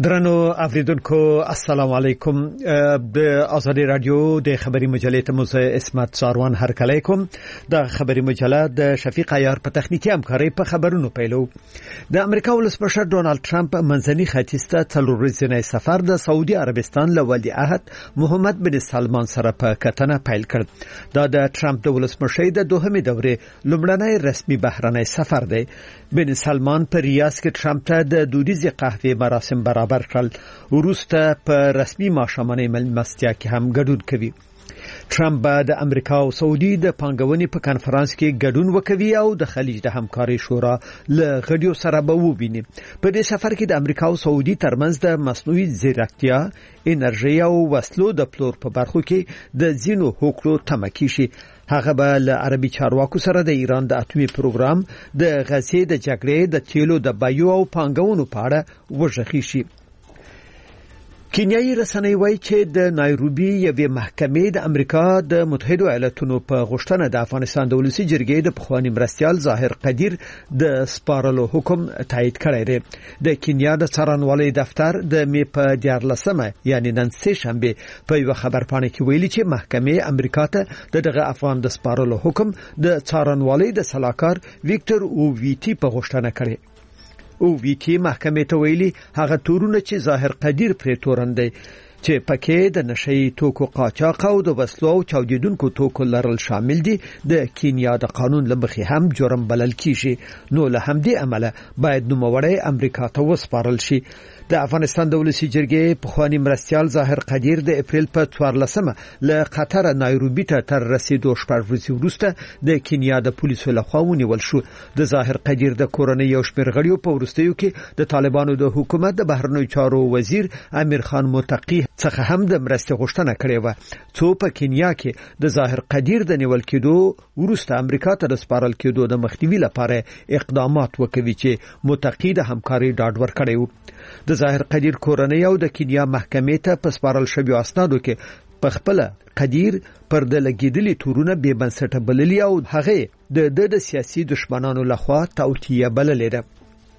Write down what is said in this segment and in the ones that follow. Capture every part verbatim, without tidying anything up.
درنو اوریدونکو السلام علیکم. د آزادی رادیو د خبري مجلې ته مو اسمت ساروان هرکلی کوم. د خبري مجله د شفیق عیار په تخنیکی همکاري په خبرونو پیلو. د امریکا ولسمشر ډونالد ټرمپ منځني ختیځ ته څلور ورځنی سفر د سعودي عربستان له ولیعهد محمد بن سلمان سره په کتنه پیل کړ. دا د ټرمپ د ولسمشۍ د دوهمې دورې لومړنی رسمي بهرنی سفر دی. بن سلمان په ریاض کې ټرمپ ته د دودیزې قهوې مراسم برابر کړل. وروسته په رسمي ماښامنۍ مېلمستیا کې هم ګډون کوي. ټرمپ به د امریکا او سعودي د پانګونې په کانفرنس کې ګډون وکوي او د خلیج د همکارۍ شورا له غړیو سره به وویني. په دې سفر کې د امریکا او سعودي ترمنځ د مصنوعي ځیرکتیا، انرژي او وسلو د پلور په برخو کې د ځینو هوکړو تمه کیږي. هغه به له عربي چارواکو سره د ایران د اټومي پروګرام، د غزې د جګړې، د تیلو د بیو او پانګونو په اړه وژغي شي. کینیايي رسنۍ وایي چې د نایروبي یوې محکمې د امریکا د متحده ایالاتونو په غوښتنه د افغانستان د ولسي جرګې د پخوانی مرستیال ظاهر قدیر د سپارلو حکم تایید کړی دی. د کینیا د څارنوالۍ دفتر د می په دیارلسمه یعنی نن سه شنبه په یو خبرپاڼه کې ویلي چې محکمې امریکا ته دغه افغان د سپارلو حکم د څارنوالۍ د صلاحکار ویکټر اوویټي په غوښتنه کړی. او وی ټی محکمې ته ویلي هغه تورونه چې ظاهر قدیر پرې تورندي چې پکې د نشئی توکو قاچاق او د وسلو او چاودیدونکو توکو لرل شامل دي د کینیا د قانون لمخې هم جرم بلل کیږي. نو له همدې عمله باید نوموړی امریکا ته وسپارل شي. د افغانستان د ولسي جرګې پخوانی مرستیال ظاهر قدیر د اپریل په څوارلسمه له قطر نایروبي ته تر رسیدو شپږ ورځې وروسته د کینیا د پولیسو لخوا ونیول شو. د ظاهر قدیر د کورنۍ یو شمېر غړیو په وروستیو کې د طالبانو د حکومت د بهرنیو چارو وزیر امیر خان متقی څخه هم د مرستې غوښتنه کړې و. څو په کینیا کې د ظاهر قدیر د نیول کېدو وروسته امریکا ته د سپارل کېدو د مخنیوي لپاره اقدامات وکوي چې متقی د همکاري ډاډ ورکړی و. د ظاهر قدیر کورنۍ او د کینیا محکمې ته په سپارل شویو اسنادو کې په خپل قدیر پر د لګیدلي تورونه بې بنسټه بللي او هغه د د سیاسي دشمنانو لخوا توطیه بللې ده.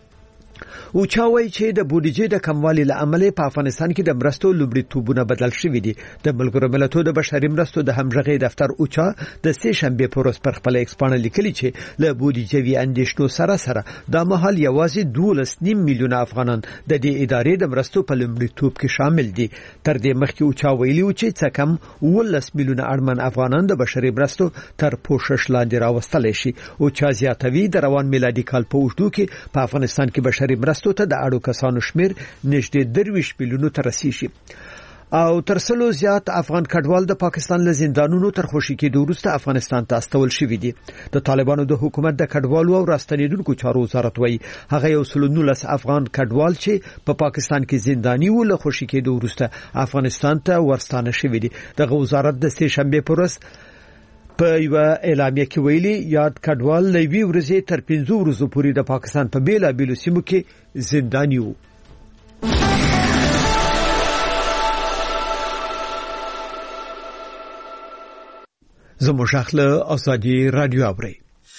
او چا وایي چې د بودیجې د کموالي له امله په افغانستان کې د مرستو لومړیتوبونه بدل شوي دي. د ملګرو ملتونو د بشري مرستو د همغږۍ دفتر اوچا د سه شنبه په ورځ پر خپل ایکسپانه لیکلي چې له بودیجوي اندیشنو سره سره د مهال یوازې دولس نیم میلیون افغانان د دې ادارې د مرستو په لومړیتوب کې شامل دي. تر دې مخکې اوچا ویلي و چې څه کم ولس میلیون اړمن افغانان د بشري مرستو تر پوښښ لاندې راوستل شي. اوچا زیاتوي د روان میلادي کال په اوږدو کې په افغانستان کې بشري مرستو ته د اړو کسانو شمیر نږدې درویش میلیونو ته رسیږي. او تر سلو زیات افغان کډوال د پاکستان له زندانونو تر خوشي کېدو وروسته افغانستان ته استول شوي دي. د طالبانو د حکومت د کډوالو او راستنیدونکو چارو وزارت وایي هغه یو سل نولس افغان کډوال چې په پا پاکستان کې زنداني و له خوشي کېدو وروسته افغانستان ته ورستانه شوي دي. دغه وزارت د سه شنبه پر ورځ په یو اعلامیه کې ویلي یاد کډوال له وی ورځې تر پنځو ورځو پورې د پاکستان په بیلابیلو سیمو کې زنداني وو. زموږ خپل ازادي رادیو اوري.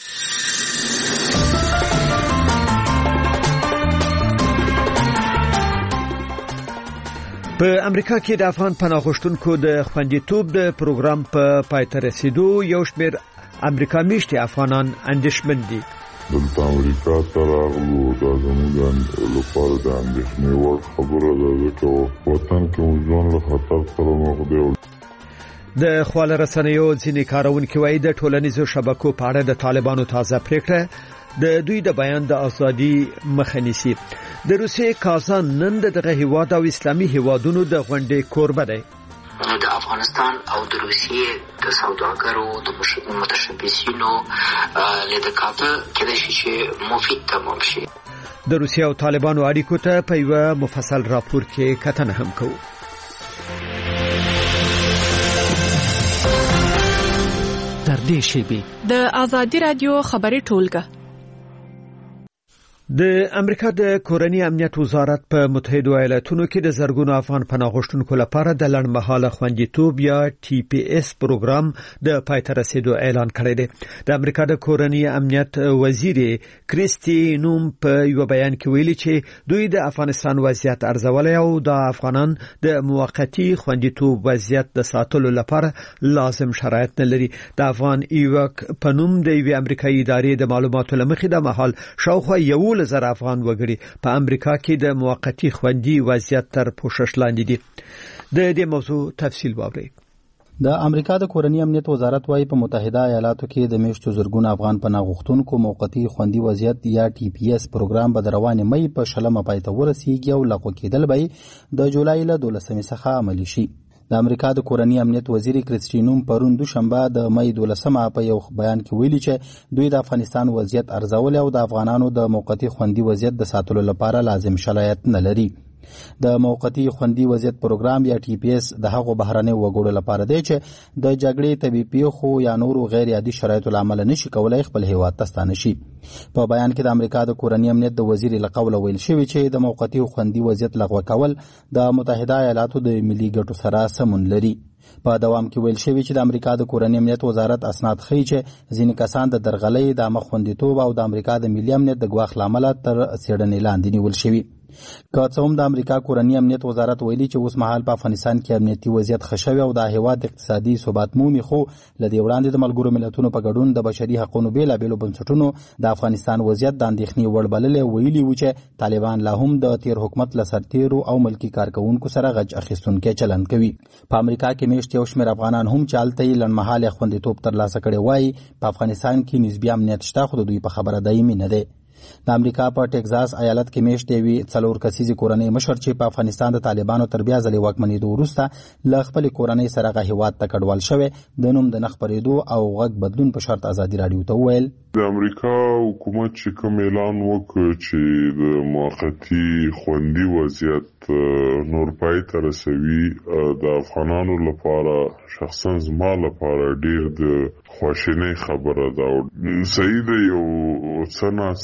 په امریکا کې د افغان پناه غوښتونکو د خوندیتوب د پروګرام په پای ته رسیدو یو شمېر امریکا میشتي افغانان اندېښمن دي. دلته امریکا ته راغلو دا زموږ لپاره د اندېښنې وړ خبره ده ځکه وطن کې مو ژوند له خطر سره مخ دی. د خواله رسنیو ځینې کارونکي وایي د ټولنیزو شبکو په اړه د طالبانو تازه پریکړه د دوی د بیان د ازادي مخه نیسي. د روسیې کازان نن دغه هیواد او اسلامي هیوادونو د غونډې کوربه دی. د افغانستان او د روسیې د سوداګرو د متشبثینو لیدکاته کېدای شي چې مفید تمام شي. د روسیې او طالبانو اړیکو ته په یو مفصل راپور کې کتنه هم کوو. تر دې شیبې د آزادی رادیو خبري ټولګه د امریکا د کورنی امنیت وزارت په متحده ایالاتونو کې د زرګونو افغان پناه غوښتونکو لپاره د لړمحاله خوندیتوب یا ټي پی ایس پروګرام د پای ته رسیدو اعلان کړی دی. د امریکا د کورنی امنیت وزیر کریسټي نوم په یو بیان کې ویلي چې دوی د افغانستان وضعیت ارزولای او د افغانان د موقتی خوندیتوب وضعیت د ساتلو لپاره لازم شرایط نه لري. د افغان ایوک په نوم د یوې امریکایي ادارې د معلوماتو لمخې د محل شاوخوا یو لزر افغان وګړي په امریکا کې د موقتی خوندي وضعیت تر پوښښ لاندې دي. د دې موضوع تفصیل واورئ. د امریکا د کورنی امنیت وزارت وايي په متحده ایالاتو کې د میشتو زرګونو افغان پناه غوښتونکو موقتی خوندي وضعیت یا ټي پی ایس پروګرام به د روانې مې په شلمه پای ته ورسیږي او لغوه کېدل به د جولای له دولسمې څخه عملي شي. د امریکا د کورنی امنیت وزیر کریسټي نوم پرون دوشنبه د مې دولسمه په یو بیان کې ویلي چې دوی د افغانستان وضعیت ارزول او د افغانانو د موقتی خوندي وضعیت د ساتلو لپاره لازم شرایط نه لري. د موقتی خوندي وضعیت پروګرام یا ټي پی ایس د هغو بهرنۍ وګړو لپاره دی چې د جګړې طبيعي پیښو یا نورو غیر عادي شرایطو لامل نشي کولای خپل هیواد ته ستانه شي. په بیان کې د امریکا د کورنی امنیت د وزیر لقول ویل شوی چې د موقتی خوندي وضعیت لغوه کول د متحده ایالاتو د ملي ګټو سره سمون لري. په دوام کې ویل شوی چې د امریکا د کورنی امنیت وزارت اسناد ښیي چې ځینې کسان د درغلۍ د مخوندیتوب او د امریکا د ملي امنیت د ګواښ لامل تر څېړنې لاندې نیول شوي. که څه هم د امریکا کورنی امنیت وزارت ویلي چې اوس مهال په افغانستان کې امنیتي وضعیت ښه شوی او د هیواد اقتصادي ثبات مومي، خو له دې وړاندې د ملګرو ملتونو په ګډون د بشري حقوقو بېلابېلو بنسټونو د افغانستان وضعیت د اندېښنې وړ بللی ویلي و چې طالبان لا هم د تیر حکومت له سرتیرو او ملکي کارکوونکو سره غچ اخیستونکی چلند کوي. په امریکا کې میشت یو شمېر افغانان هم چې هلته یې لنډمهاله خوندیتوب ترلاسه کړی وایي په افغانستان کې نسبي امنیت شته، خو د دوی په خبره دایمي نه دی. د امریکا په ټکزاس ایالت کې میشت یوې څلور کسیزې کورنۍ مشر چې په افغانستان د طالبانو تر بیا ځلې واکمنېدو وروسته له خپلې کورنۍ سره هغه هېواد ته کډوال شوی د نوم د نه خپرېدو او غږ بدلون په شرط ازادي راډیو ته وویل د امریکا حکومت چې کوم اعلان وکړ چې د موقتی خوندي وضعیت نور پای ته رسوي، د افغانانو لپاره شخصا زما لپاره ډیر د خواشینۍ خبره ده. صحیح ده یو څه نه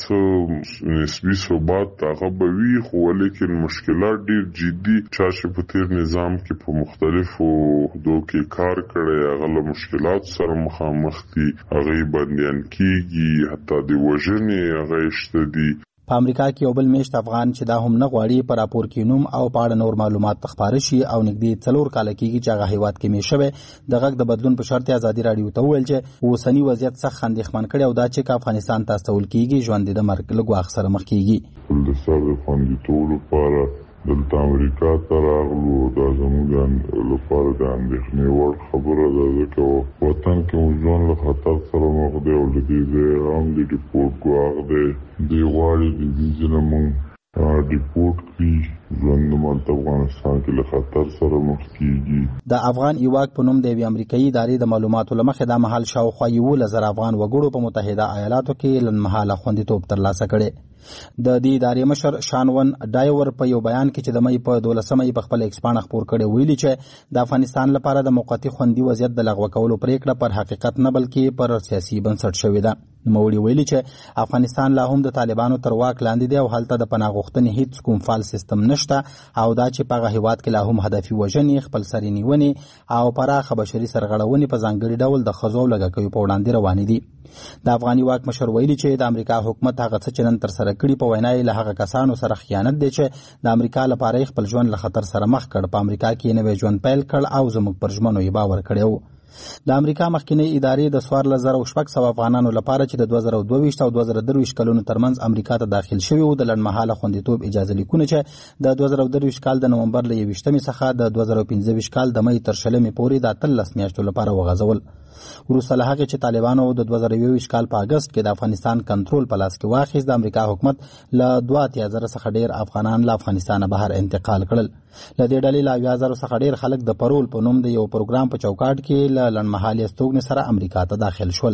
څه نسبي ثبات هغه به وي، خو ولیکن مشکلات ډیر جدي. چا چې په تیر نظام کې په مختلفو عهدو کې کار کړی هغه له مشکلاتو سره مخامخ دي، هغې بندیان کېږي، حتی د وژنې هغه شته دي. په امریکا کې یو بل میشت افغان چې دا هم نه غواړي په راپور کې نوم او په اړه نور معلومات خپاره شي او نږدې څلور کاله کېږي چې هغه هیواد کې میشوي د غږ د بدلون په شرط ازادي راډیو ته وویل چې اوسنی وضعیت سخت اندېښمن کړی او دا چې که افغانستان ته استول کېږي ژوند د مرګ له ګواښ سره مخ کېږي. د سر د خوندیتوب لپاره دلته امریکا ته راغلو، دا زموږ لپاره د اندېښنې وړ خبره ده، ځکه وطن کې مو ژوند له خطر سره مخ دی او له دې ځایه هم د ډیپورټ ګواښ دی. دوی غواړي د دې ځای نه مونږ ډیپورټ کړي، ژوند مالته افغانستان کې له خطر سره مخ کېږي. د افغان ایواک په نوم د یوې امریکایي ادارې د معلوماتو له مخې دا مهال شاوخوا یولس زره افغان وګړو په متحده ایالاتو کې لنډمهاله خوندیتوب ترلاسه کړی. د دې ادارې مشر شانون ډایور په یو بیان کې چې د مې په دولسمه یې په خپل ایکس پاڼه خپور کړی ویلي چې د افغانستان لپاره د موقتی خوندي وضعیت د لغوه کولو پریکړه پر حقیقت نه بلکې پر سیاسي بنسټ شوې ده. نوموړي ویلي چې افغانستان لا هم د طالبانو تر واک لاندې دی او هلته د پناه غوښتنې هیڅ کوم فعال سیستم نشته او دا چې په هغه هیواد کې لا هم هدفي وژنې، خپلسري نیونې او پراخه بشري سرغړونې په ځانګړي ډول د ښځو او لږکیو په وړاندې روانې دي. د افغاني واک مشر ویلي چې د امریکا حکومت هغه څه چې نن ترسره کړي په وینا یې له هغه کسانو سره خیانت دی چې د امریکا لپاره خپل ژوند له خطر سره مخ کړ، په امریکا کې نوی ژوند پیل کړ او زموږ پر ژمنو یې باور کړی و. د امریکا مخکینی ادارې د څوارلس زره او شپږ سوه افغانانو لپاره چې د دوه زره دوه ویشت او دوه زره درویشت کلونو ترمنځ امریکا ته داخل شوي وو د لنډمهاله خوندیتوب اجازه لیکونه چې د دوه زره درویشت کال د نومبر له یویشتمې څخه د دوه زره پنځه ویشت کال د مې تر شلمې پورې د اتلس میاشتو لپاره وغځول. وروسته له هغې چې طالبانو د دوه زره یو ویشت کال په اګست کې د افغانستان کنټرول په لاس کې واخیست، د امریکا حکومت له دوه اتیا زره څخه ډېر افغانان له افغانستانه بهر انتقال کړل. له دې ډلې له اویا زرو څخه ډېر خلک د پرول په نوم د یو پروګرام په چوکاټ کې له لنډمهالې استوګنې سره امریکا ته داخل شول.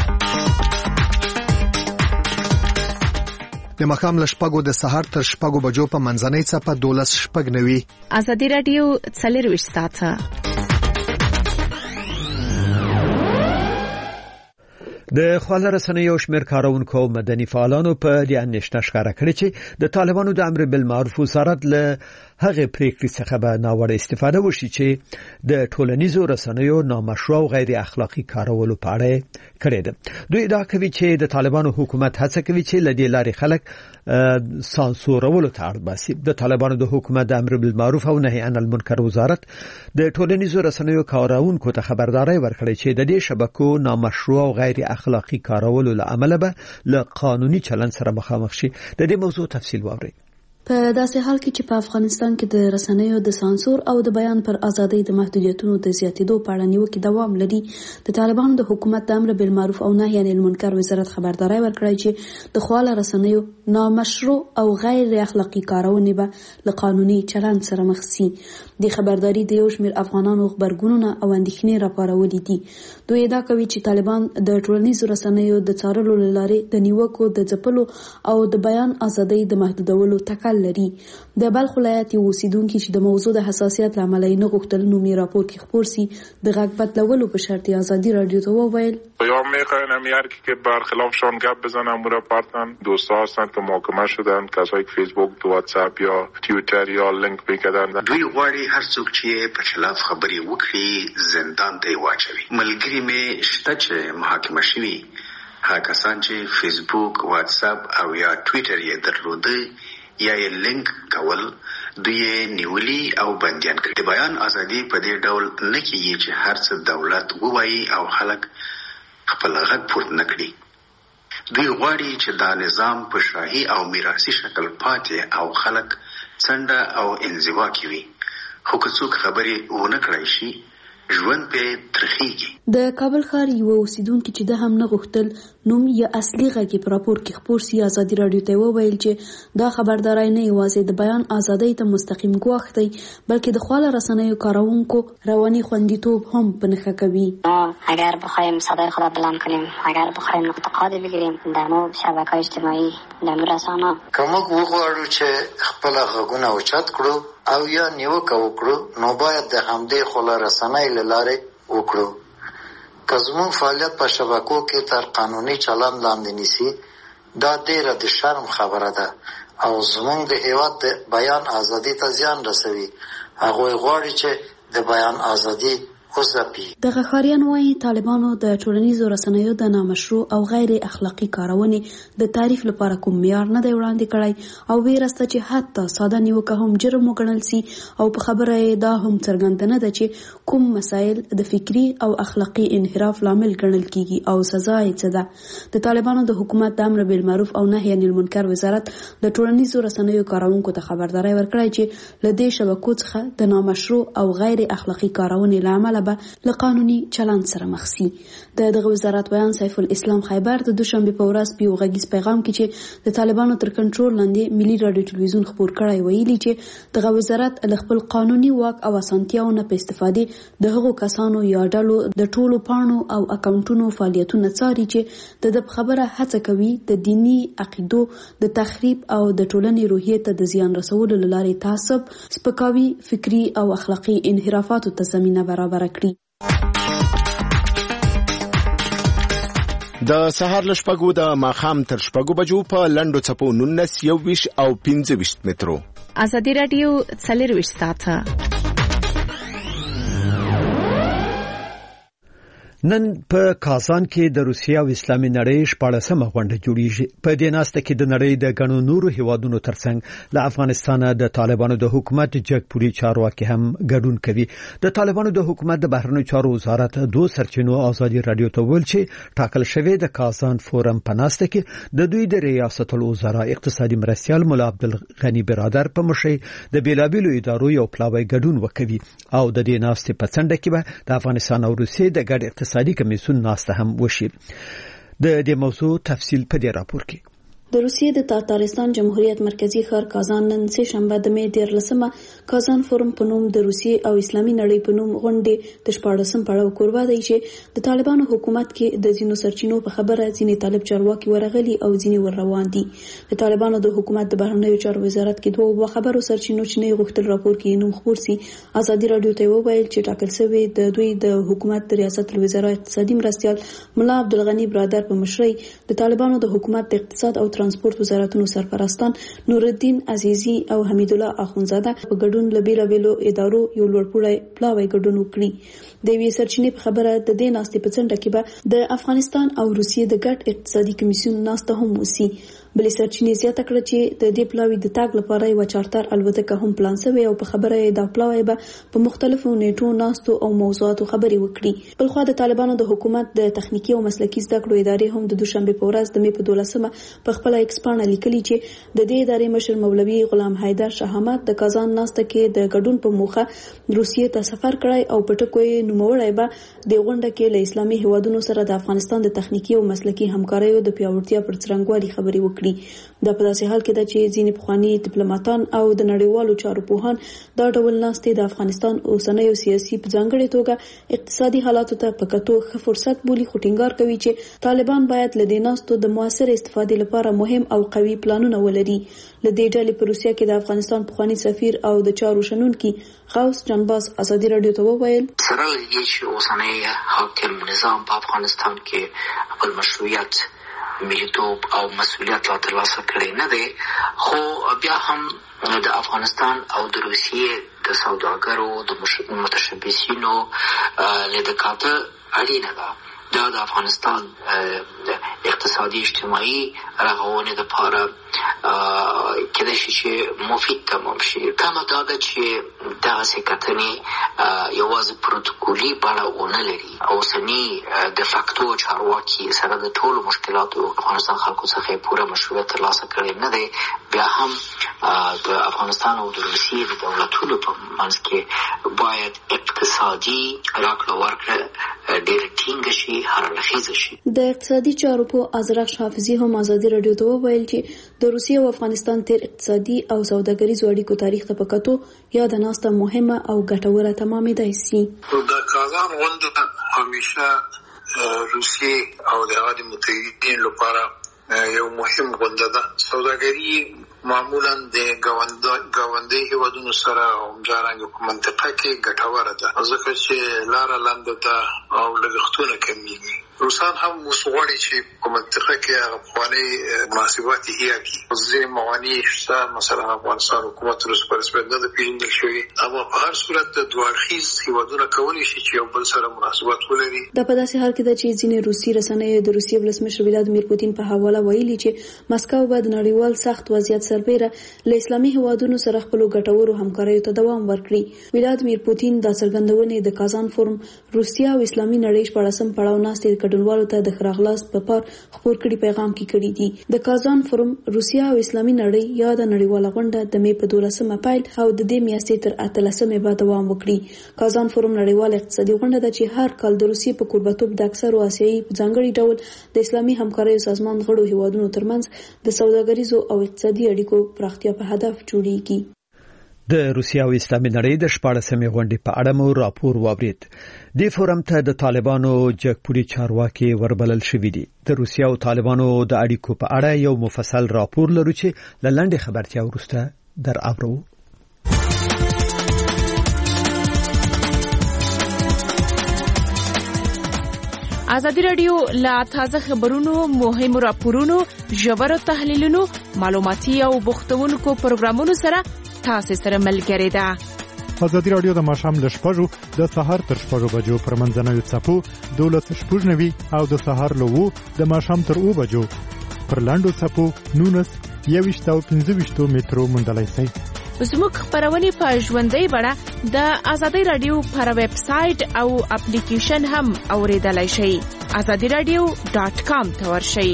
د ماښام له شپږو د سهار تر شپږو بجو په منځنۍ څپه دولس شپږ نوي ازادي راډیو څلرویشت ساعته. د خواله رسنیو شمېر کارونکو او مدني فعالانو په دې اندېښنه ښکاره کړې چې د طالبانو د امر بالمعروف وزارت له هغه پریکړې څخه به ناوړه استفاده وشي چې د ټولنیزو رسنیو نامشروع او غیر اخلاقی کارولو په اړه کړې ده. دوی ادعا کوي چې د طالبانو حکومت هڅه کوي چې لدې لارې خلک سانسورولو ته اړ باسي. د طالبانو د حکومت د امر بالمعروف او نهي عن المنکر وزارت د ټولنیزو رسنیو کارونکو ته خبرداري ورکړې چې د دې شبکو نامشروع او غیر اخلاقی کارولو له امله به له قانوني چلند سره مخامخ شي. د دې موضوع تفصیل واورئ. په داسې حال کې چې په افغانستان کې د رسنیو د سانسور او د بیان پر ازادۍ د محدودیتونو د زیاتېدو په اړه نیوکې دوام لري، د طالبانو د حکومت د امر بالمعروف او نهي عن المنکر وزارت خبرداري ورکړی چې د خواله رسنیو نامشروع او غیر اخلاقی کارونه به له قانوني چلند سره مخ شي. د خبرداري د یو شمېر افغانانو خبرګونونه او اندېښنې راپارولې دي. دوی ادعا کوي چې طالبان د ټولنیزو رسنیو د څارلو له لارې د نیوکو د ځپلو او د بیان ازادۍ د محدودولو تکل لري. د بلخ ولایت یو اوسیدونکي چې د موضوع د حساسیت له امله نه غوښتل نومي راپور کې خپور سي، د غږ بدلولو په شرط آزادی رادیو ته وویل یا میخوایم یار که برخلافشان گپ بزنم مورا پارتن دوستا هستند که محاکمه شدن، کسایی که فیسبوک، واتساپ یا توییتر یا لینک میکردن. دوی غواړي هر څوک چې په خلاف خبري وکړي زندان ته واچوي. ملګری مې شته چې محاکمه شوي، هغه کسان چې فیسبوک، واتساپ او یا توییتر یې درلوده یا یې لینک کول، دوی نیولي او بندیان کړي. د بیان ازادي په دې ډول نه کیږي چې هر څه دولت ووایي او خلک خپل غږ پورته نه کړي. دوی غواړي چې دا نظام په شاهي او میراثي شکل پاتې او خلک څنډه او انزوا کوي. خو که څوک خبرې ونه کړای شي ژوند په ترخیږي. د کابل ښار یو اوسیدونکي چې د هم نه غوښتل نوم یا اصلي غږی په راپور کې خپور سي، ازادي رادیو ته وویل چې دا خبرداري نه یوازې د بیان ازادۍ ته مستقیم ګواښ دی، بلکې د خواله رسنیو کارونکو رواني خوندیتوب هم په نښه کوي. اگر بخوایم صدای خود را بلند کنیم، اگر بخوایم انتقاد بگیریم در مو شبکه‌های اجتماعی، در مو رسانه، که موږ وغواړو چې خپل غږونه اوچت کړو او یا نیوکه وکړو، نو باید د همدې خواله رسنۍ له لارې وکړو. که زموږ فعالیت په شبکو کې تر قانوني چلند لاندې نیسي، دا ډېره د شرم خبره ده او زموږ د هېواد د بیان ازادي ته زیان رسوي. هغوی غواړي چې د بیان ازادي وځپي. دغه ښاریان وایي طالبانو د ټولنیزو رسنیو د نامشروع او غیر اخلاقی کارونې د تعریف لپاره کوم معیار نه دی وړاندې کړی او ویره سته چې حتی ساده نیوکه هم جرم وګڼل سي. او په خبره یې دا هم څرګنده نه ده چې کوم مسایل د فکری او اخلاقی انحراف لامل ګڼل کیږي او سزا یې څه ده. د طالبانو د حکومت د امر بالمعروف او نهي عن المنکر وزارت د ټولنیزو رسنیو کارونکو ته خبرداري ورکړی چې له دې شبکو څخه د نامشروع او غیر اخلاقی کارونې له امله به له قانوني چلند سره مخ شي. د دغه وزارت بیان سیف الاسلام خیبر د دوشنبه په ورځ په یو غږیز پیغام کې چې د طالبانو تر کنټرول لاندې ملي رادیو ټلویزیون خبر کړی ویلي چې دغه وزارت له خپل قانوني واک او اسانتیاو نه په استفادې د هغو کسانو یا ډلو د ټولو پاڼو او اکاونټونو فعالیتونه څاري چې د خبره هڅه کوي د دینی عقیدو د تخریب او د ټولنې روحیې ته د زیان رسولو لارې تعصب، سپکاوي، فکری او اخلاقی انحرافاتو ته زمينه برابر کړي. د سهار له شپږو د ماښام تر شپږو بجو په لنډو څپو نولس، یوویشت او پنځه ویشت مترو. ازادي رادیو څلرویشت ساعته. نن په کازان کې د روسیا او اسلامي نړۍ شپاړسمه غونډه جوړیږي. په دې ناسته کې د نړۍ د ګڼو نورو هیوادونو ترڅنګ له افغانستان د طالبانو د حکومت جګپوري چارواکي هم ګډون کوي. د طالبانو د حکومت د بهرنیو چارو وزارت دوه سرچینو ازادي رادیو ته ویل چې ټاکل شوی د کازان فورم په ناسته کې د دوی د ریاست الوزرا اقتصادي مرستیال مولا عبدالغنی برادر په مشرۍ د بیلابیلو ادارو یو پلاوی ګډون وکوي او د دې ناستې په څنډه کې به د افغانستان او روسیې د ګډ اقتصادي کمیسیون ناسته هم وشي. د دې موضوع تفصیل په دې راپور کې. د روسیې د تاتارستان جمهوریت مرکزی ښار کازان نن سه شنبه د می دیارلسمه کازان فورم په نوم د روسیې او اسلامي نړۍ په نوم غونډې د شپاړسم پړاو کوربه دی چې د طالبانو حکومت کې د ځینو سرچینو په خبره ځینې طالب چارواکي ورغلي او ځینې ور روان دي. د طالبانو د حکومت د بهرنیو چارو وزارت کې دوه خبرو سرچینو چې نه غوښتل راپور کې نوم خبر سي ازادي رادیو ته وویل چې ټاکل شوی د دوی د حکومت د ریاست الوزرا اقتصادي مرستيال ملا عبدالغنی برادر په مشرۍ د طالبانو د حکومت د اقتصاد او ترانسپورت وزارتونو سرپرستان نور الدین عزیزی او حمید الله اخونزاده په ګډون لبیلا بیلو ادارو یو لوړپوړی پلاوی ګډون وکړي. د وی سرچینې په خبره د دې ناستې په څنډه کې به د افغانستان او روسیې د ګډ اقتصادي کمیسیون ناسته هم وسی. بلې سرچینې زیاته کړه چې د دې پلاوی د تاګ لپاره یو چارټر الوتکه هم پلان شوی او په خبره د پلاوی به په مختلفو نیټو ناستو او موضوعاتو خبري وکړي. بل خو د طالبانو د حکومت د تخنیکی او مسلکي زده کړو ادارې هم د دوشنبه په ورځ د می په دولسمه په خپل ایکسپانه لیکلي چې د دې ادارې مشر مولوي غلام حیدر شهامت د کازان ناسته کې د ګډون په موخه روسیې ته سفر کړی او پټکوي نوموړی به د غونډه کې له اسلامي هیوادونو سره د افغانستان د تخنیکی او مسلکي همکاریو د پیاوړتیا پر څرنګوالي خبري وکړي. دا په داسې حال کې ده چې ځینې پخوانی ډیپلوماټان او د نړیوالو چارو پوهان دا ډول ناستې د افغانستان اوسنۍ سیاسي په ځانګړې توګه اقتصادي حالاتو ته په کتو ښه فرصت بولي، خو ټینګار کوي چې طالبان باید له دې ناستو د موثر استفادې لپاره مهم او قوي پلانونه ولري. له دې ډلې په روسیه کې د افغانستان پخوانی سفیر او د چارو شنونکي غوث جانباز ازادي رادیو ته وویل سره لږ چې اوسنۍ حاکم نظام په افغانستان کې خپل مشروعیت ملیتوب او مسؤلیت لا ترلاسه کړی نه دی، خو بیا هم د افغانستان او د روسیې د سوداګرو د متشبثینو لیدکاته اړینه ده. دا د افغانستان اقتصادي اجتماعي رغونې لپاره کېدای شي چې مفید تمام شي. کمه دا ده چې دغسې کتنې یوازې پروتوکولي بڼه ونه لري. اوسني د فاکتو چارواکي سره د ټولو مشکلاتو افغانستان خلکو څخه پوره مشروعیت ترلاسه کړی نه دی. بیا هم د افغانستان او د روسیې د دولتونو په منځ کې باید اقتصادي راکړه ورکړه ډېره ټینګه شي، هرړخیزه شي. د اقتصادي چارو په ازرق حافظي هم ازادي رادیو ته وویل چې د روسیې او افغانستان تیر اقتصادي او سوداګریزو اړیکو تاریخ ته پکاتو یا د ناسته مهمه او ګټوره تمامېدای شي. د کازان غونډه همیشه روسیې او د هغه متحدین لپاره یو مهم غونډه ده. سوداګري معمولا د ګاونډي هیوادونو سره همدارنګه په منطقه کې ګټوره ده، ځکه چې لاره لنډه ده او لګښتونه کمیږي. روسان هم وسوغړي چې په منطقه کې هغه پخواني مناسبات هي کې ځینې موانع شته، مثلا افغانستان حکومت روس پر رسمیت نه ده پیژندل شوی، اما په هر صورت د دوه اړخیز هیوادونه کولی شي چې یو بل سره مناسبات ولري. دا په داسې حال کې ده چې ځینې روسي رسنۍ د روسیې ولسمشر ولادیمیر پوتین په حواله ویلي چې مسکو به د نړیوال سخت وضعیت سربیره له اسلامي هیوادونو سره خپل ګټورو همکاریو ته دوام ورکړي. ولادیمیر پوتین د څرګندونې د کازان فورم روسیا او اسلامي نړۍ شپاړسم پړاو ناستې ګډونوالو ته د خراغلاست په پار خبر کړي پیغام کې کړي دي. د کازان فورم روسیا او اسلامي نړۍ یا د نړیواله غونډه د می په دولسمه پیل او د دې میاشتې تر اتلسمه به دوام وکړي. کازان فورم نړیواله اقتصادي غونډه ده چې هر کال د روسیې په قربتوب د اکثرو آسیایي په ځانګړي ډول د اسلامي همکاریو سازمان غړو هیوادونو ترمنځ د سوداګریزو او اقتصادي اړیکو پراختیا په هدف جوړیږي. د روسیا او اسلامي نړۍ د شپاړسمې غونډې په اړه مو راپور واورید. د فورم ته د طالبانو جګپوري چارواکي وربلل شوې دي. د روسیا او طالبانو د اړیکو په اړه یو مفصل راپور لرو چې د لنډې خبرتیا وروسته در اورو. ازادي رادیو لا تازه خبرونو، مهمو راپورونو، ژورو تحلیلونو، معلوماتي او بوختونکو پروګرامونو سره تاسو سره ملګری ده. ازادي رادیو د ماښام له شپږو د سهار تر شپږو بجو پر منځنوي څپو دولس شپږ نوي او د سهار له وو د ماښام تر اوو بجو پر لاندو څپو نونس یويشت او پنځه ویشت مترو موندلای شئ. زموږ خبرونه په ژوندۍ بڼه د ازادي رادیو پر ویب سټ او اپلیکیشن هم اوریدلای شئ. ازادي رادیو ډاٹ کام ته ورشئ.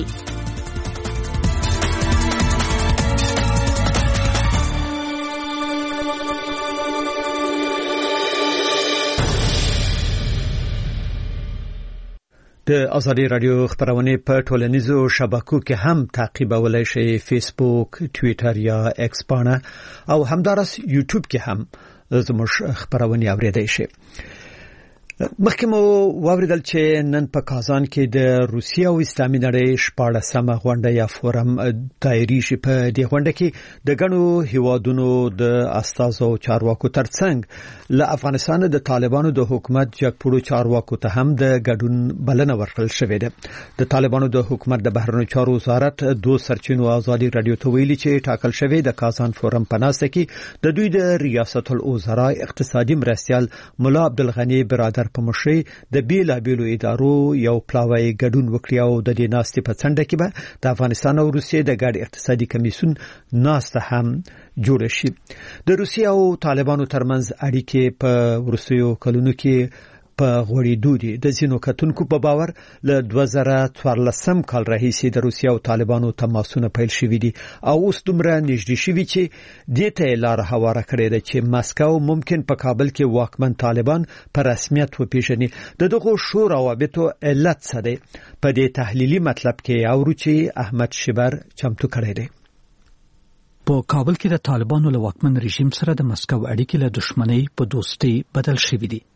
د ازادي رادیو خبرونه په ټولنیزو شبکو کې هم تعقیبولای شئ، فیسبوک، ټوئیټر یا ایکس باندې او همدارس یوټیوب کې هم زموږ خبرونه اوریدئ شئ. مخکې مو واوریدل چې نن په کازان کې د روسیې او اسلامي نړۍ شپاړسمه غونډه یا فورم دایریږي. په دې غونډه کې د ګڼو هیوادونو د استازو چارواکو ترڅنګ له افغانستان د طالبانو د حکومت جګپوړو چارواکو ته هم د ګډون بلنه ورکړل شوې ده. د طالبانو د حکومت د بهرنیو چارو وزارت دوه سرچینو ازادي رادیو ته ویلي چې ټاکل شوی د کازان فورم په ناسته کې د دوی د ریاست الوزرا اقتصادي مرستیال مولا عبدالغنی برادر په مشرۍ د بیلابیلو ادارو یو پلاوی ګډون وکړي او د دې ناستې په څنډه کې به د افغانستان او روسیې د ګډ اقتصادي کمیسیون ناسته هم جوړ شي. د روسیې او طالبانو ترمنځ اړیکې په وروستیو کلونو کې په غوړېدو دي. د ځینو کتونکو په باور له دوه زره څوارلسم کال راهیسې د روسیې او طالبانو تماسونه پیل شوي دي او اوس دومره نږدې شوي چې دې ته لار هواره کړې ده چې مسکو ممکن په کابل کې واکمن طالبان په رسمیت وپیژني. د دغو شو روابطو علت څه دی؟ په دې تحلیلي مطلب کې اورو چې احمد شبر چمتو کړی دی. په کابل کې د طالبانو له واکمن رژیم سره د مسکو اړیکې له دښمنۍ په دوستۍ بدل شوي دي.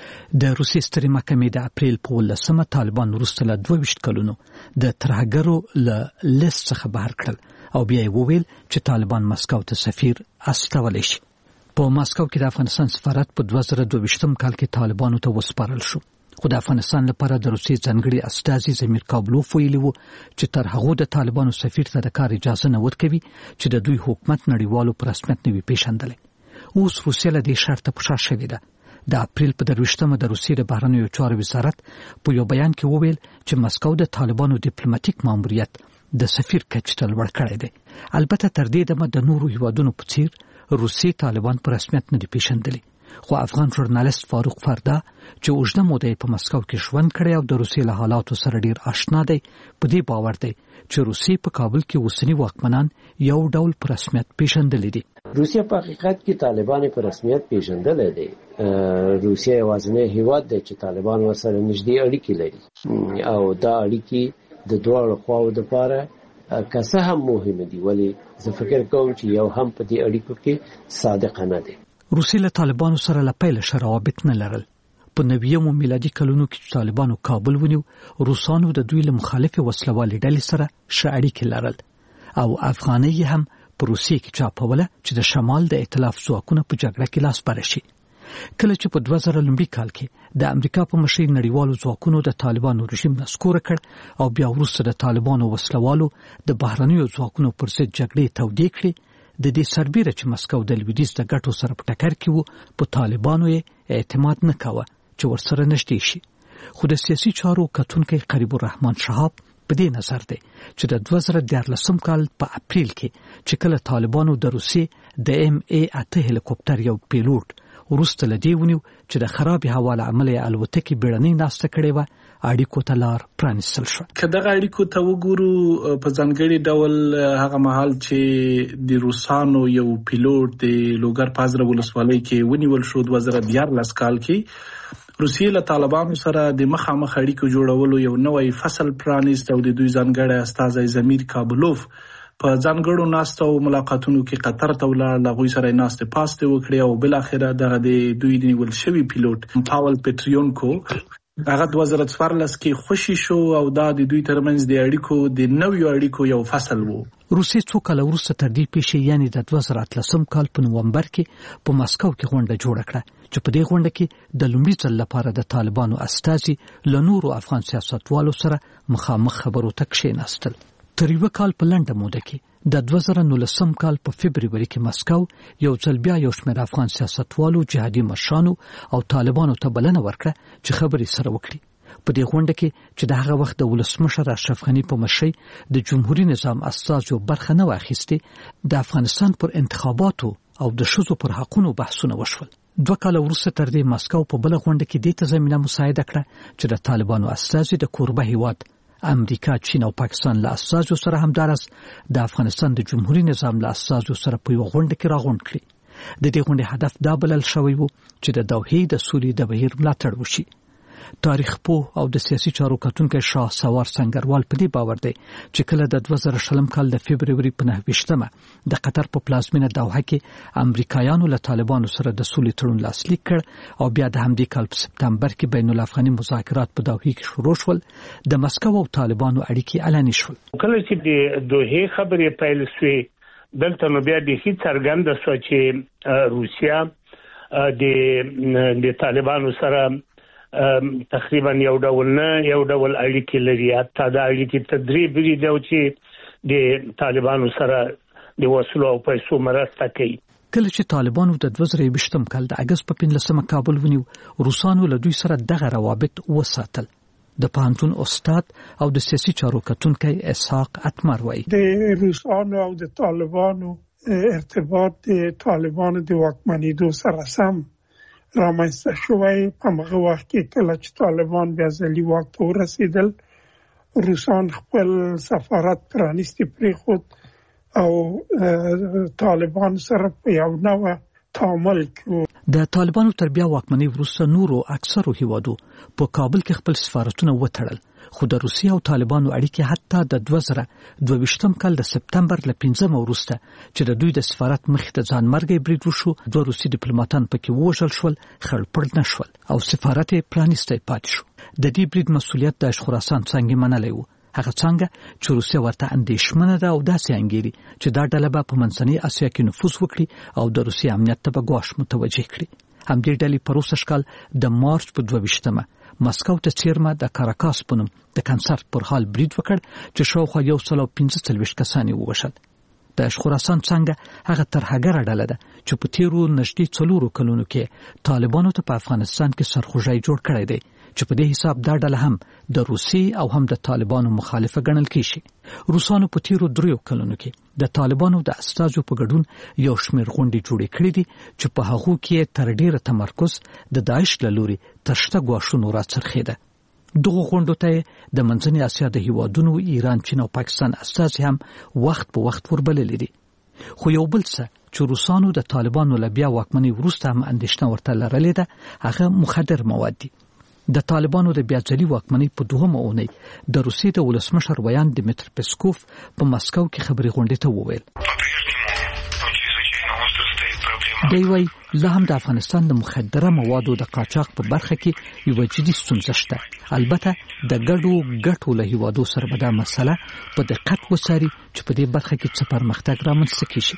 د روسیې سترې محکمې د اپریل په ولسمه طالبان وروسته له دوه ویشت کلونو د ترهګرو له لیست څخه بهر کړل او بیا یې وویل چې طالبان مسکو ته سفیر استولی شي. په مسکو کې د افغانستان سفارت په دوه زره دوه ویشتم کال کې طالبانو ته وسپارل شو، خو د افغانستان لپاره د روسیې ځانګړي استازي زمیر کابلوف ویلي وو چې تر هغه د طالبانو سفیر ته د کار اجازه نه ورکوي چې د دوی حکومت نړیوالو په رسمیت نه وي پیژندلی. اوس روسیه له دې شرطه په شا شوې ده. د اپریل په درویشتمه د روسیې د بهرنیو چارو وزارت په یو بیان کې وویل چې مسکو د طالبانو ډیپلوماټیک ماموریت د سفیر کچ ته لوړ کړی دی. البته تر دې دمه د نورو هیوادونو په څیر روسیې طالبان په رسمیت نه دي پیژندلي، خو افغان ژورنالیست فاروق فردا چې اوږده موده په مسکو کې ژوند کړی او د روسیې له حالاتو سره ډیر آشنا دی، په دې باور دی چې روسیې په کابل کې اوسنی واکمنان یو ډول په رسمیت پیژندلي دي. روسیه په حقیقت کې طالبان په رسمیت پیژندل دي. روسیه یوازینی هیواد دی چې طالبان ورسره نږدې اړیکې لري او دا اړیکې د دواړو خواو لپاره که څه هم مهمه دي، ولی زه فکر کوم چې یو هم په دې اړیکو کې صادقانه دي. روسیې له طالبانو سره له پیله ښه روابط نه لرل. په نویمو میلادي کلونو کې چې طالبانو کابل ونیو، روسانو د دوی له مخالفې وسلوالې ډلې سره ښه اړیکې لرل او افغانۍ هم په روسیې کې چاپوله چې د شمال د ائتلاف ځواکونه په جګړه کې لاس بره شي. کله چې په دوه زره لومړي کال کې د امریکا په مشرۍ نړیوالو ځواکونو د طالبانو رژیم نسکوره کړ او بیا وروسته د طالبانو وسلوالو د بهرنیو ځواکونو پر ضد جګړې تودې کړې، د دې سربیره چې مسکو د لویدیځ د ګټو سره په ټکر کې وو، په طالبانو یې اعتماد نه کاوه چې ورسره نږدې شي. خو د سیاسي چارو کتونکی قریب الرحمن شهاب په دې نظر دی چې د دوه زره دیارلسم کال په اپریل کې چې کله طالبانو د روسیې د ایم ای اته هلیکوپټر یو پیلوټ وروسته له دې ونیو چې د خراب هوا له امله یې الوتکې بیړنۍ ناسته کړې وه، اړیکو ته لار پرانیستل شوه. که دغه اړیکو ته وګورو، په ځانګړي ډول هغه مهال چې د روسانو یو پیلوټ د لوګر پازره ولسوالۍ کې ونیول شو دوه زره دیارلس کال کې، روسیې له طالبانو سره د مخامخ اړیکو جوړولو یو نوی فصل پرانیست او د دوی ځانګړی استازی زمیر کابلوف په ځانګړو ناستو او ملاقاتونو کې قطر ته ولاړ، له هغوی سره یې ناستې پاستې وکړې او بالاخره دغه د دوی نیول شوي پیلوټ پاول پټریونکو هغه دوه زره څوارلس کې خوشي شو او دا د دوی ترمنځ د اړیکو د نویو اړیکو یو فصل وو. روسیې څو کاله وروسته تر دې پیښې یعنې د دوه زره اتلسم کال په نومبر کې په مسکو کې غونډه جوړه کړه چې په دې غونډه کې د لومړي ځل لپاره د طالبانو استازي له نورو افغان سیاستوالو سره مخامخ خبرو ته کښېناستل. تر یوه کال په لنډه موده کې د دوه زره نولسم کال په فبروري کې مسکو یو ځل بیا یو شمېر افغان سیاستوالو، جهادي مشرانو او طالبانو ته بلنه ورکړه چې خبرې سره وکړي. په دې غونډه کې چې د هغه وخت د ولسمشر اشرف غني په مشرۍ د جمهوریت نظام استازو برخه نه واخیستې، د افغانستان پر انتخاباتو او د ښځو پر حقونو بحثونه وشول. دوه کاله وروسته تر دې مسکو په بله غونډه کې دې ته زمینه مساعده کړه چې د طالبانو استازي د کوربه هیواد امریکا، چین او پاکستان له استازو سره همدارس د افغانستان د جمهوریت نظام له استازو سره په یو غونډه کې راغونډ کړي. د دې غونډې هدف دا بلل شوی و چې د دوحې د سولې د بهیر ملاتړ وشي. تاریخ پوه او د سیاسي چارو کتونکو شاه سوار سنگروال په دې باور دی چې کله د دوه زره شلم کال د فبرवरी په نهه ویشتمه د قطر په پلازمینه دوحه کې امریکایانو له طالبانو سره د سولې تړون لاسلیک کړ او بیا د همدې کال په سپتمبر کې بین الافغاني مذاکرات په دوحه کې شروع شول. د مسکو او طالبانو اړیکې اعلان شول. کله چې د دوحه خبرې پیل شوې دلته نو بیا د هیڅ څرګنده شو چې روسیا د د طالبانو سره تقریبا یو ډول نه یو ډول اړیکې لري. حتی دا اړیکې تدریجي دي چې د طالبانو سره د وسلو او پیسو مرسته کوي. کله چې طالبانو د دوه زره یوویشتم کال د اگست په پنځلسمه کابل ونیو، روسانو له دوی سره دغه روابط وساتل. د پانتون استاد او د سیاسي چارو کتونکی اسحاق اتمر وایي د روسانو او د طالبانو ارتباط د طالبانو د واکمنېدو سره سم رامنځته شوی. په هغه وخت کې کله چې طالبان بیا ځلي واک ته ورسېدل، روسان خپل سفارت پرانیستی پرېښود او طالبان سره په یو نوع تعامل کوي. د طالبانو تر بیا واکمنۍ وروسته نورو اکثرو هیوادو په کابل کې خپل سفارتونه وتړل، خو د روسیې او طالبانو اړیکې حتی د دوه زره دوه ویشتم کال د سپتمبر له پنځمه وروسته چې د دوی د سفارت مخې ته ځانمرګی برید وشو، دوه روسي ډیپلوماټان پکې ووژل شول، خړپړ نه شول او سفارت یې پرانیستی پاتې شو. د دې برید مسؤلیت د خراسان څنګه منلی و، هغه څنګه چې روسیه ورته اندېښمنه ده او داسې انګیري چې دا ډله به په منځنۍ اسیا کې نفوذ وکړي او د روسیې امنیت ته به ګواښ متوجه کړي. همدې ډلې په روسش کال د مارچ په دوه ویشتمه مسکو ته څیرمه د کاراکاس په نوم د کنسرت پر حال برید وکړ چې شاوخوا یو سل او پنځه څلوېښت کسان یې ووژل. د خراسان څنګه هغه ترهګره ډله ده چې په تیرو نږدې څلورو کلونو کې طالبانو ته په افغانستان کې سرخوږی جوړ کړی دی، چې په دې حساب دا ډله هم د روسي او هم د طالبانو مخالفه ګڼل کیږي. روسانو په تیرو دریو کلونو کې د طالبانو د استازو په ګډون یو شمېر غونډې جوړې کړې دي چې په هغو کې تر ډیره تمرکز د داعش له لوري تر شته ګواښونو راڅرخېده. دغه غونډو ته د منځنۍ اسیا د هیوادونو ایران، چین او پاکستان استازي هم وخت په وخت وربللي دي. خو یو بل څه چې روسانو د طالبانو له بیا واکمنۍ وروسته هم اندېښنه ورته لرلې ده، هغه مخدر مواد دي. د طالبانو د بیا ځلي واکمنۍ په دوهمه اونۍ د روسیې د ولسمشر ویان دمیتر پسکوف په مسکو کې خبري غونډې ته وویل. دی وايي لا هم د افغانستان د مخدره موادو د قاچاق په برخه کې یو جدي ستونزه شته. البته د ګډو ګټو له هیوادو سره به دا مسله په دقت وڅاري چې په دې برخه کې څه پرمختګ رامنځته کیږي.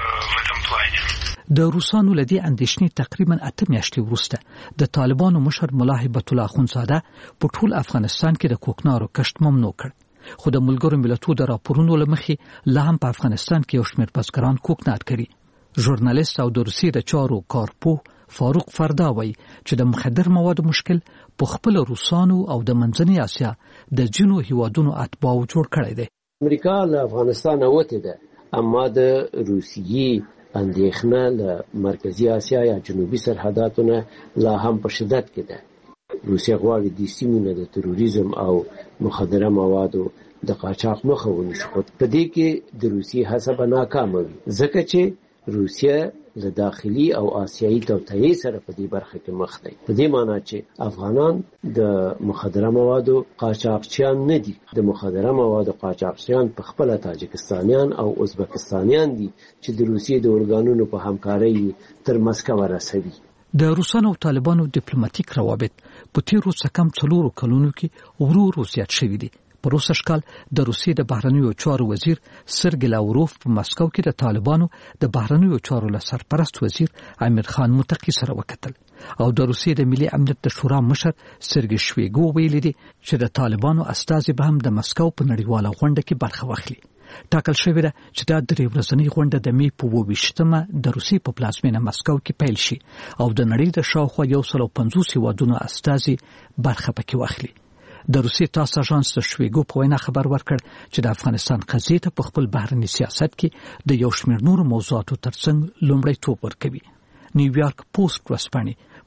د روسانو لدی اندېښنې تقریبا اته میاشتې وروسته د طالبانو مشر ملا هیبت الله اخونزاده په ټول افغانستان کې د کوکنارو کښت ممنوع کړ. خو د ملګرو ملتونو د راپورونو له مخې لا هم په افغانستان کې یو شمېر بزګران کوکنار کوي. ژورنالیست او د روسیې د چارو کارپوه فاروق فردا وایي چې د مخدر موادو مشکل په خپل روسانو او د منځنۍ اسیا د جنو هیوادونو اتباعو جوړ کړی دی. امریکا له افغانستان وته ده، اما د روسیې اندېښنه له مرکزی اسیا یا جنوبي سرحداتونه لا هم په شدت کې ده. روسیه غواړي د سیمې د تروریزم او مخدره موادو د قاچاق مخه ونیسي، خو په دې کې د روسیې هڅه ناکامه وي، ځکه چې روسیه له داخلي او آسیایي توطئې سره په دې برخه کې مخ دی. په دې معنی چې افغانان د مخدره موادو قاچاقچیان نه دي، د مخدره موادو قاچاقچیان په خپل تاجکستانیان او ازبکستانیان دي چې د روسیې د ارګانونو په همکارۍ تر مسکو رسوي. د روسانو او طالبانو ډیپلوماټیک روابط په تیرو څه کم څلورو کلونو کې ورو ورو زیات شوي دي. په روسش کال د روسیې د بهرنیو چارو وزیر سرګی لاوروف په مسکو کې د طالبانو د بهرنیو چارو له سرپرست وزیر امیر خان متقی سره وکتل او د روسیې د ملي امنیت د شورا مشر سرګی شویګو ویلي دي چې د طالبانو استازي به هم د مسکو په نړیواله غونډه کې برخه واخلي. ټاکل شوې ده چې دا درې ورځنۍ غونډه د می په اووه ویشتمه د روسیې په پلازمینه مسکو کې پیل شي او د نړۍ د شاوخوا یو سل او پنځوس هیوادونو استازي برخه پکې واخلي. د روسیې تاس اژانس د شویګو په وینا خبر ورکړ چې د افغانستان قضیې ته په خپل بهرني سیاست کې د یو شمېر نورو موضوعاتو ترڅنګ لومړیتوب ورکوي. نیویارک پوسټ ورځپاڼې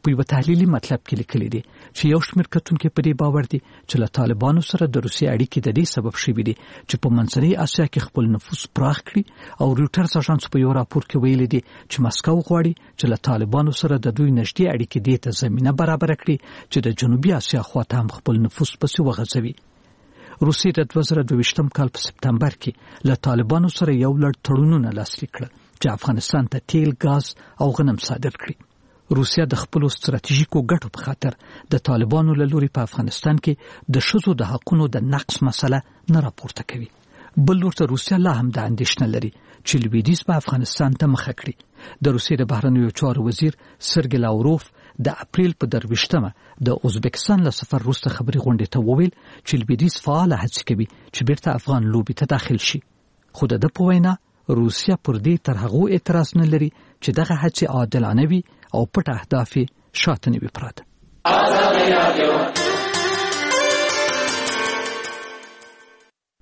په یو تحلیلي مطلب کې لیکلي دي چې یو شمېر کتونکو په دې باور دي چې له طالبانو سره د روسیې اړیکې د دې سبب شوي دي چې په منځنۍ اسیا کې خپل نفوذ پراخ کړي او رويټرز اژانس په یو راپور کې ویلي دي چې مسکو غواړي چې له طالبانو سره د دوی نږدې اړیکې دې ته زمينه برابر کړي چې د جنوبي اسیا خواته هم خپل نفوذ پسې وغځوي. روسیې د دوه زره دوه ویشتم کال په سپتمبر کې له طالبانو سره یو لړ تړونونه لاسلیک کړل چې افغانستان ته تیل، غاز او غنم صادر کړي. روسیا د خپل ستراتیژیکو ګټو په خاطر د طالبانو له لوري په افغانستان کې د ښځو د حقوقو د نقض مسله نه راپورته کوي. بل ورته روسیا لا هم د اندېښنه لري چې لویدیځ په افغانستان ته مخه کړي. د روسیې د بهرنیو چارو وزیر سرګی لاوروف د اپریل په درویشتمه د ازبکستان له سفر وروسته خبري غونډې ته وویل چې لویدیځ فعال هڅې کوي چې بیرته افغان لوبې ته داخل شي. خو د په وینا روسیا پر دې تر هغه اعتراض نه لري چې دغه هڅې عادلانه وي او پټ اهداف شاته نه وي پراته.